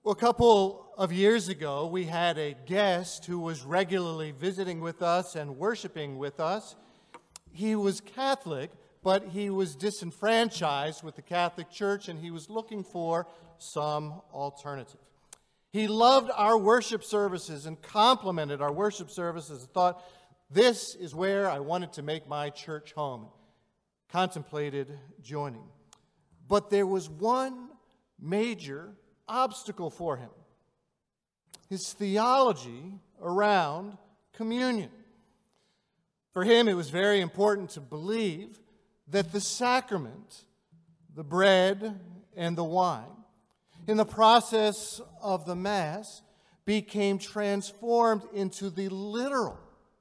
Well, a couple of years ago, we had a guest who was regularly visiting with us and worshiping with us. He was Catholic, but he was disenfranchised with the Catholic Church, and he was looking for some alternative. He loved our worship services and complimented our worship services and thought, this is where I wanted to make my church home. Contemplated joining. But there was one major obstacle for him: his theology around communion. For him, it was very important to believe that the sacrament, the bread and the wine, in the process of the Mass, became transformed into the literal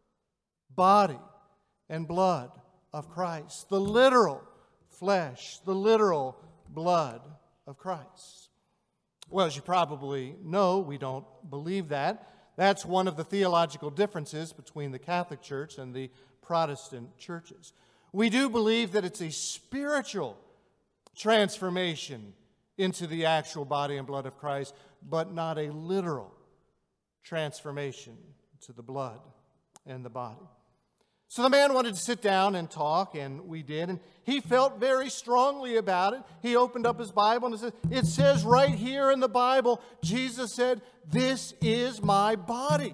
body and blood of Christ, the literal flesh, the literal blood of Christ. Well, as you probably know, we don't believe that. That's one of the theological differences between the Catholic Church and the Protestant churches. We do believe that it's a spiritual transformation into the actual body and blood of Christ, but not a literal transformation to the blood and the body. So the man wanted to sit down and talk, and we did, and he felt very strongly about it. He opened up his Bible and said, it says right here in the Bible, Jesus said, "This is my body."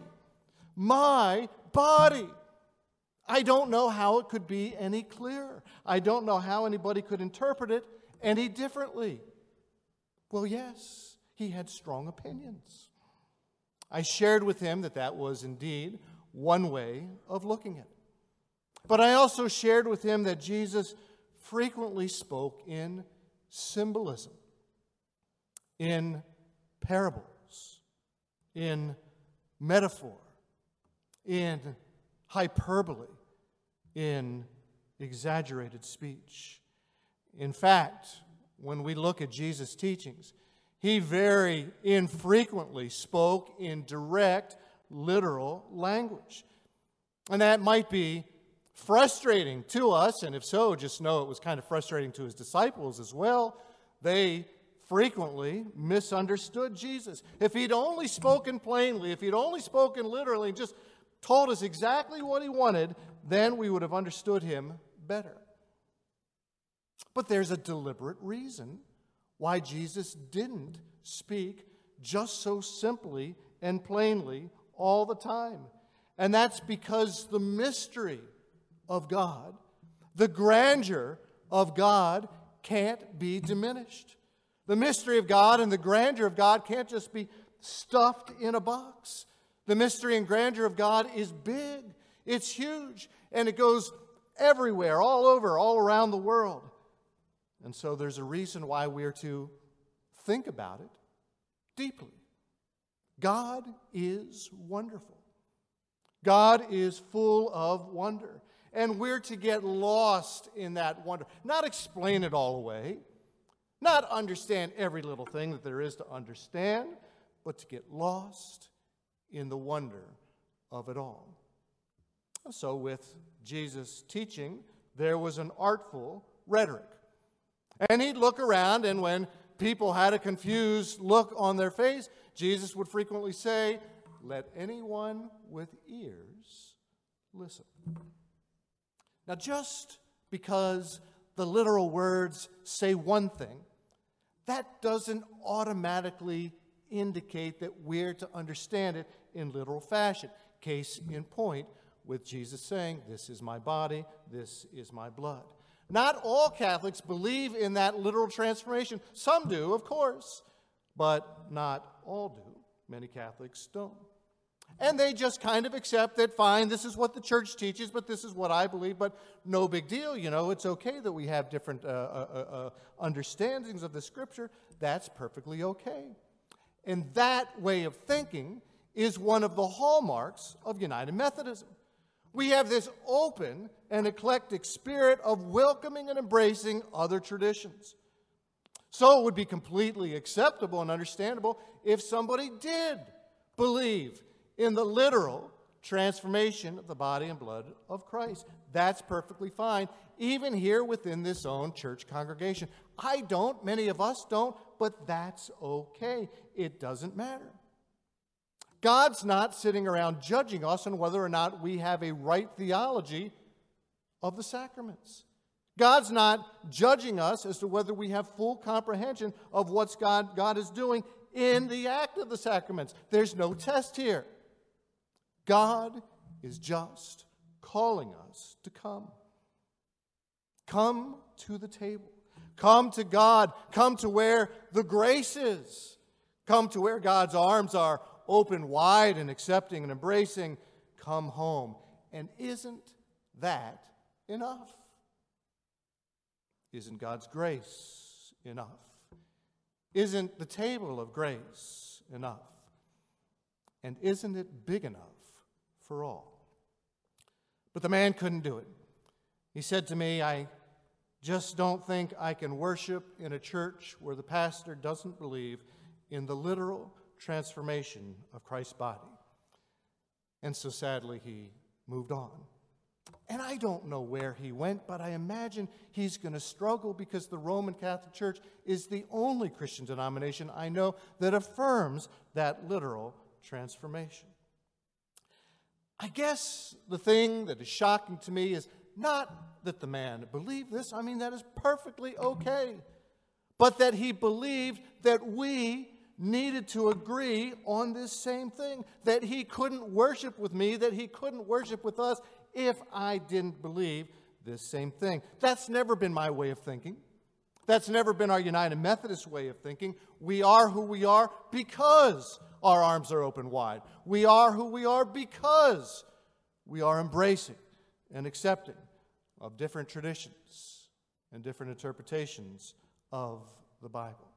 My body. I don't know how it could be any clearer. I don't know how anybody could interpret it any differently. Well, yes, he had strong opinions. I shared with him that that was indeed one way of looking at it. But I also shared with him that Jesus frequently spoke in symbolism, in parables, in metaphor, in hyperbole, in exaggerated speech. In fact, when we look at Jesus' teachings, he very infrequently spoke in direct, literal language. And that might be frustrating to us, and if so, just know it was kind of frustrating to his disciples as well. They frequently misunderstood Jesus. If he'd only spoken plainly, if he'd only spoken literally, and just told us exactly what he wanted, then we would have understood him better. But there's a deliberate reason why Jesus didn't speak just so simply and plainly all the time. And that's because the mystery of God, the grandeur of God, can't be diminished. The mystery of God and the grandeur of God can't just be stuffed in a box. The mystery and grandeur of God is big, it's huge, and it goes everywhere, all over, all around the world. And so there's a reason why we're to think about it deeply. God is wonderful. God is full of wonder. And we're to get lost in that wonder. Not explain it all away. Not understand every little thing that there is to understand. But to get lost in the wonder of it all. So with Jesus' teaching, there was an artful rhetoric. And he'd look around, and when people had a confused look on their face, Jesus would frequently say, "Let anyone with ears listen." Now, just because the literal words say one thing, that doesn't automatically indicate that we're to understand it in literal fashion. Case in point with Jesus saying, "This is my body, this is my blood." Not all Catholics believe in that literal transformation. Some do, of course, but not all do. Many Catholics don't. And they just kind of accept that, fine, this is what the church teaches, but this is what I believe, but no big deal. You know, it's okay that we have different understandings of the Scripture. That's perfectly okay. And that way of thinking is one of the hallmarks of United Methodism. We have this open and eclectic spirit of welcoming and embracing other traditions. So it would be completely acceptable and understandable if somebody did believe in the literal transformation of the body and blood of Christ. That's perfectly fine, even here within this own church congregation. I don't, many of us don't, but that's okay. It doesn't matter. God's not sitting around judging us on whether or not we have a right theology of the sacraments. God's not judging us as to whether we have full comprehension of what God is doing in the act of the sacraments. There's no test here. God is just calling us to come. Come to the table. Come to God. Come to where the grace is. Come to where God's arms are open wide and accepting and embracing. Come home. And isn't that enough? Isn't God's grace enough? Isn't the table of grace enough? And isn't it big enough for all? But the man couldn't do it. He said to me, I just don't think I can worship in a church where the pastor doesn't believe in the literal transformation of Christ's body. And so sadly, he moved on. And I don't know where he went, but I imagine he's going to struggle because the Roman Catholic Church is the only Christian denomination I know that affirms that literal transformation. I guess the thing that is shocking to me is not that the man believed this. I mean, that is perfectly okay. But that he believed that we needed to agree on this same thing. That he couldn't worship with me, that he couldn't worship with us if I didn't believe this same thing. That's never been my way of thinking. That's never been our United Methodist way of thinking. We are who we are because our arms are open wide. We are who we are because we are embracing and accepting of different traditions and different interpretations of the Bible.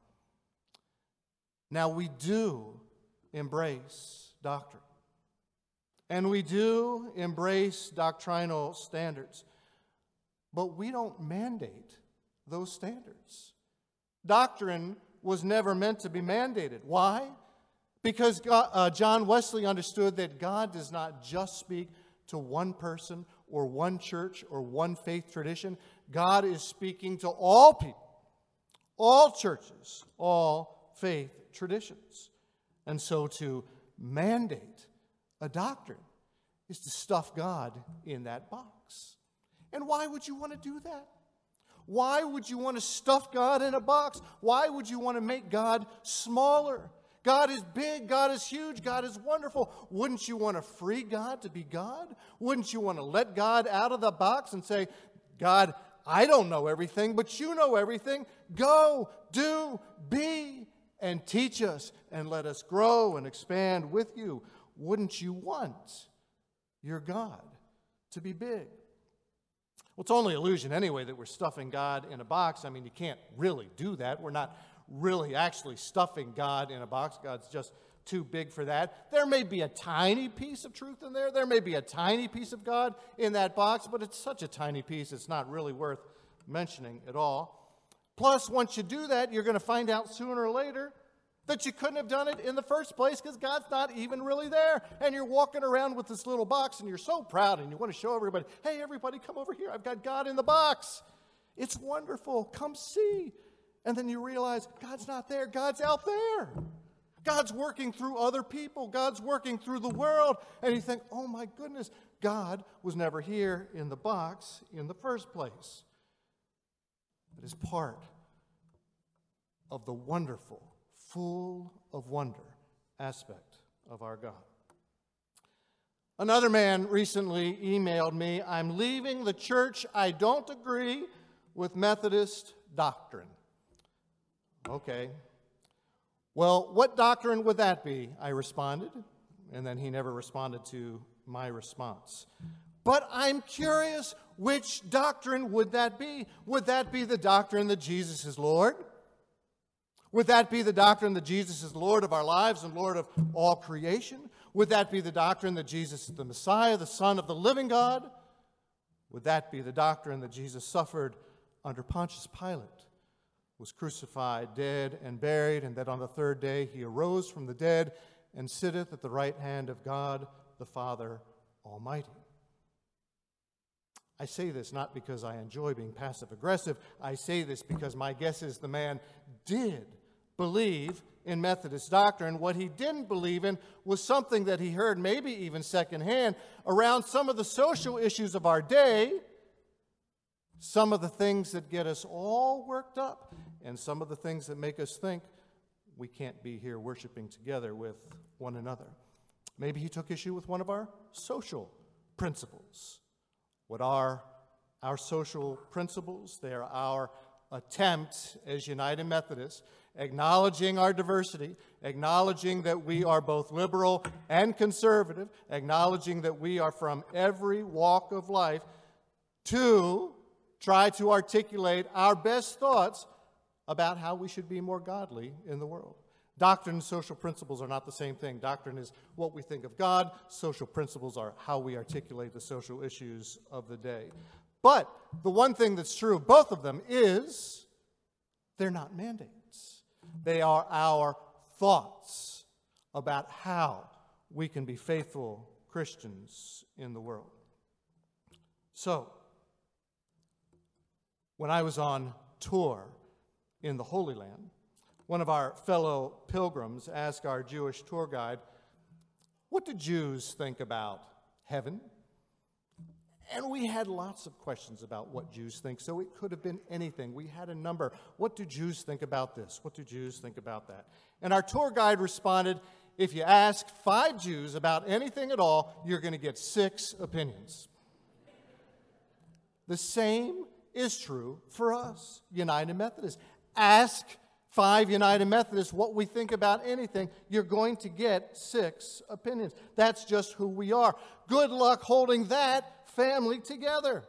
Now, we do embrace doctrine. And we do embrace doctrinal standards. But we don't mandate those standards. Doctrine was never meant to be mandated. Why? Because John Wesley understood that God does not just speak to one person or one church or one faith tradition. God is speaking to all people, all churches, all faith traditions. And so to mandate a doctrine is to stuff God in that box. And why would you want to do that? Why would you want to stuff God in a box? Why would you want to make God smaller? God is big, God is huge, God is wonderful. Wouldn't you want to free God to be God? Wouldn't you want to let God out of the box and say, God, I don't know everything, but you know everything. Go, do, be, and teach us, and let us grow and expand with you. Wouldn't you want your God to be big? Well, it's only illusion anyway that we're stuffing God in a box. I mean, you can't really do that. We're not really actually stuffing God in a box. God's just too big for that. There may be a tiny piece of truth in there. There may be a tiny piece of God in that box, but it's such a tiny piece, it's not really worth mentioning at all. Plus, once you do that, you're going to find out sooner or later that you couldn't have done it in the first place because God's not even really there. And you're walking around with this little box and you're so proud and you want to show everybody, hey, everybody, come over here. I've got God in the box. It's wonderful. Come see. And then you realize God's not there. God's out there. God's working through other people. God's working through the world. And you think, oh my goodness, God was never here in the box in the first place. But as part of the wonderful, full of wonder aspect of our God. Another man recently emailed me, I'm leaving the church. I don't agree with Methodist doctrine. Okay. Well, what doctrine would that be? I responded, and then he never responded to my response. But I'm curious, which doctrine would that be? Would that be the doctrine that Jesus is Lord? Would that be the doctrine that Jesus is Lord of our lives and Lord of all creation? Would that be the doctrine that Jesus is the Messiah, the Son of the living God? Would that be the doctrine that Jesus suffered under Pontius Pilate, was crucified, dead, and buried, and that on the third day he arose from the dead and sitteth at the right hand of God the Father Almighty? I say this not because I enjoy being passive-aggressive. I say this because my guess is the man did believe in Methodist doctrine. What he didn't believe in was something that he heard, maybe even secondhand, around some of the social issues of our day, some of the things that get us all worked up, and some of the things that make us think we can't be here worshiping together with one another. Maybe he took issue with one of our social principles. What are our social principles? They are our attempt as United Methodists, acknowledging our diversity, acknowledging that we are both liberal and conservative, acknowledging that we are from every walk of life, to try to articulate our best thoughts about how we should be more godly in the world. Doctrine and social principles are not the same thing. Doctrine is what we think of God. Social principles are how we articulate the social issues of the day. But the one thing that's true of both of them is they're not mandates. They are our thoughts about how we can be faithful Christians in the world. So, when I was on tour in the Holy Land, one of our fellow pilgrims asked our Jewish tour guide, "What do Jews think about heaven?" And we had lots of questions about what Jews think, so it could have been anything. We had a number. What do Jews think about this? What do Jews think about that? And our tour guide responded, if you ask 5 Jews about anything at all, you're going to get 6 opinions. The same is true for us, United Methodists. Ask 5 United Methodists what we think about anything, you're going to get 6 opinions. That's just who we are. Good luck holding that family together.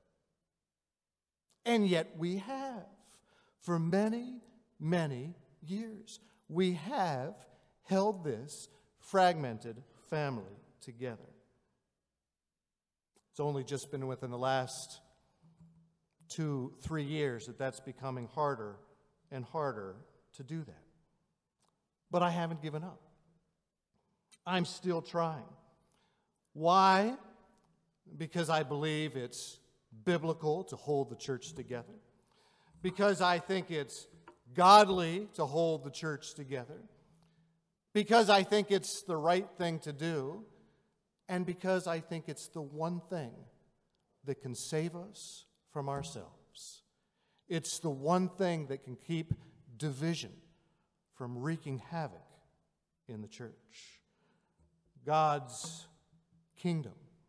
And yet we have, for many, many years, we have held this fragmented family together. It's only just been within the last 2-3 years that that's becoming harder and harder to do that. But I haven't given up. I'm still trying. Why? Because I believe it's biblical to hold the church together. Because I think it's godly to hold the church together. Because I think it's the right thing to do. And because I think it's the one thing that can save us from ourselves. It's the one thing that can keep division from wreaking havoc in the church. God's kingdom,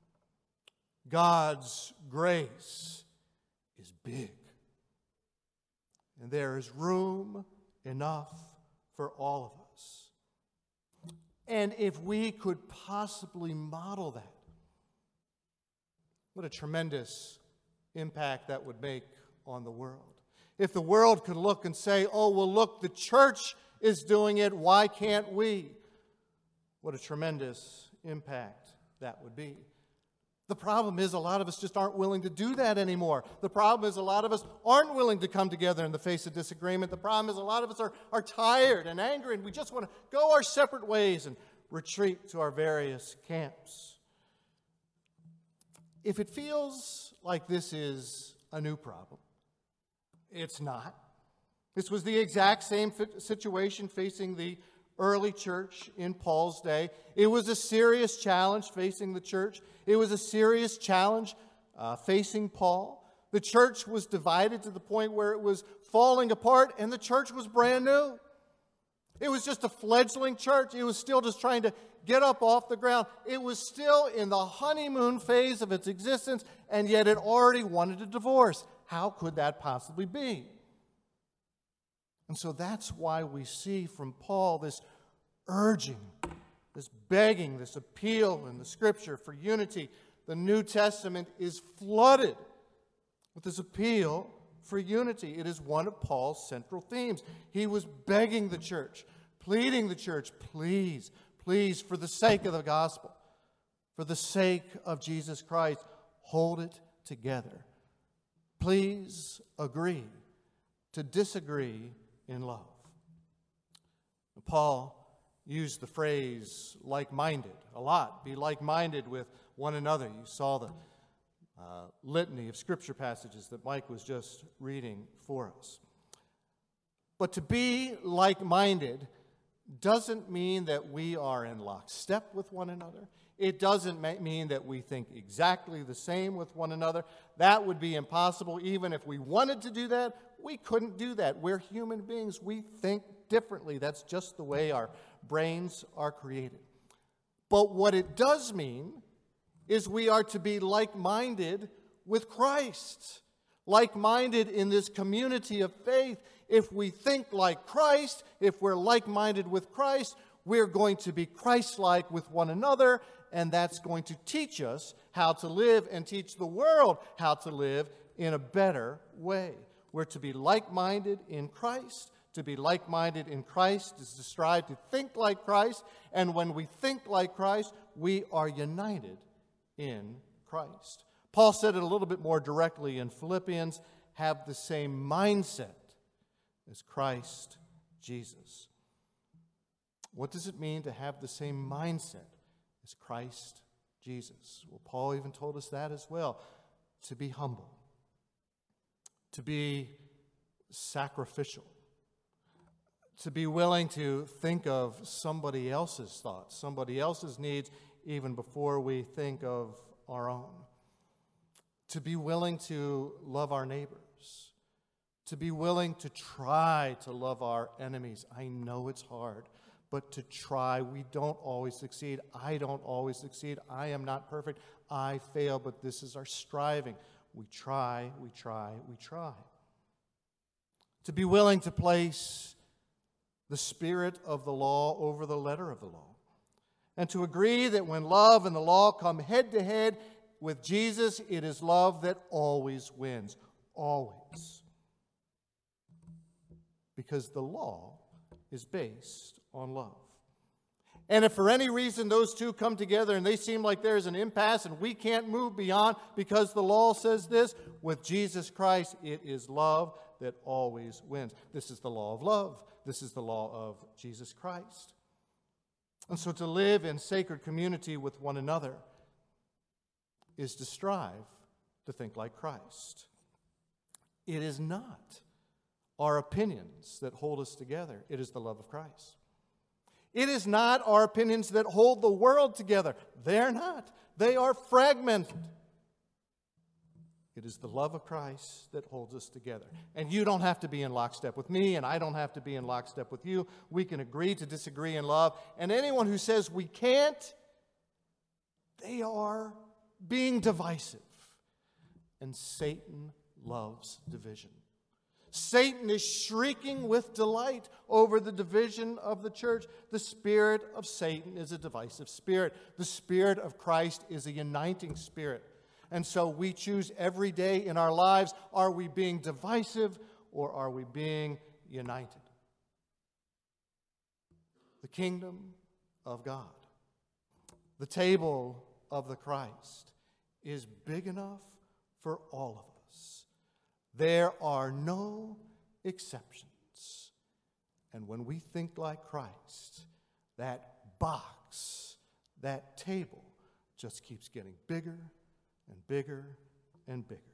God's grace is big. And there is room enough for all of us. And if we could possibly model that, what a tremendous impact that would make on the world. If the world could look and say, oh, well, look, the church is doing it, why can't we? What a tremendous impact that would be. The problem is a lot of us just aren't willing to do that anymore. The problem is a lot of us aren't willing to come together in the face of disagreement. The problem is a lot of us are tired and angry, and we just want to go our separate ways and retreat to our various camps. If it feels like this is a new problem, it's not. This was the exact same situation facing the early church in Paul's day. It was a serious challenge facing the church. It was a serious challenge facing Paul. The church was divided to the point where it was falling apart, and the church was brand new. It was just a fledgling church. It was still just trying to get up off the ground. It was still in the honeymoon phase of its existence, and yet it already wanted a divorce. How could that possibly be? And so that's why we see from Paul this urging, this begging, this appeal in the Scripture for unity. The New Testament is flooded with this appeal for unity. It is one of Paul's central themes. He was begging the church, pleading the church, please, please, for the sake of the gospel, for the sake of Jesus Christ, hold it together. Please agree to disagree in love. Paul used the phrase like-minded a lot. Be like-minded with one another. You saw the litany of scripture passages that Mike was just reading for us. But to be like-minded doesn't mean that we are in lockstep with one another. It doesn't mean that we think exactly the same with one another. That would be impossible. Even if we wanted to do that, we couldn't do that. We're human beings. We think differently. That's just the way our brains are created. But what it does mean is we are to be like-minded with Christ, like-minded in this community of faith. If we think like Christ, if we're like-minded with Christ, we're going to be Christ-like with one another, and that's going to teach us how to live and teach the world how to live in a better way. We're to be like-minded in Christ. To be like-minded in Christ is to strive to think like Christ, and when we think like Christ, we are united in Christ. Paul said it a little bit more directly in Philippians, have the same mindset as Christ Jesus. What does it mean to have the same mindset as Christ Jesus? Well, Paul even told us that as well. To be humble, to be sacrificial, to be willing to think of somebody else's thoughts, somebody else's needs, even before we think of our own. To be willing to love our neighbors, to be willing to try to love our enemies. I know it's hard, but to try. We don't always succeed. I don't always succeed. I am not perfect. I fail, but this is our striving. We try, we try, we try. To be willing to place the spirit of the law over the letter of the law. And to agree that when love and the law come head to head with Jesus, it is love that always wins. Always. Because the law is based on love. And if for any reason those two come together and they seem like there's an impasse and we can't move beyond because the law says this, with Jesus Christ, it is love that always wins. This is the law of love. This is the law of Jesus Christ. And so to live in sacred community with one another is to strive to think like Christ. It is not our opinions that hold us together. It is the love of Christ. It is not our opinions that hold the world together. They're not. They are fragmented. It is the love of Christ that holds us together. And you don't have to be in lockstep with me, and I don't have to be in lockstep with you. We can agree to disagree in love. And anyone who says we can't, they are being divisive. And Satan loves division. Satan is shrieking with delight over the division of the church. The spirit of Satan is a divisive spirit. The spirit of Christ is a uniting spirit. And so we choose every day in our lives, are we being divisive or are we being united? The kingdom of God, the table of the Christ, is big enough for all of us. There are no exceptions. And when we think like Christ, that box, that table, just keeps getting bigger and bigger and bigger.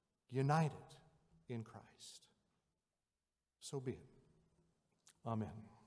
United in Christ. So be it. Amen.